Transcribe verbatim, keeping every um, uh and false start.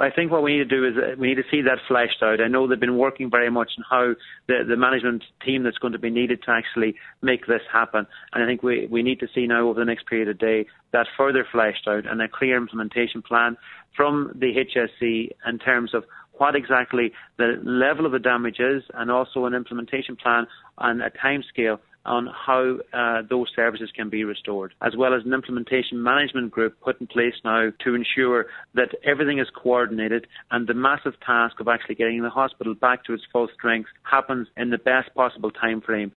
I think what we need to do is uh, we need to see that fleshed out. I know they've been working very much on how the, the management team that's going to be needed to actually make this happen. And I think we, we need to see now over the next period of day that further fleshed out and a clear implementation plan from the H S C in terms of what exactly the level of the damage is, and also an implementation plan and a timescale on how uh, those services can be restored, as well as an implementation management group put in place now to ensure that everything is coordinated and the massive task of actually getting the hospital back to its full strength happens in the best possible time frame.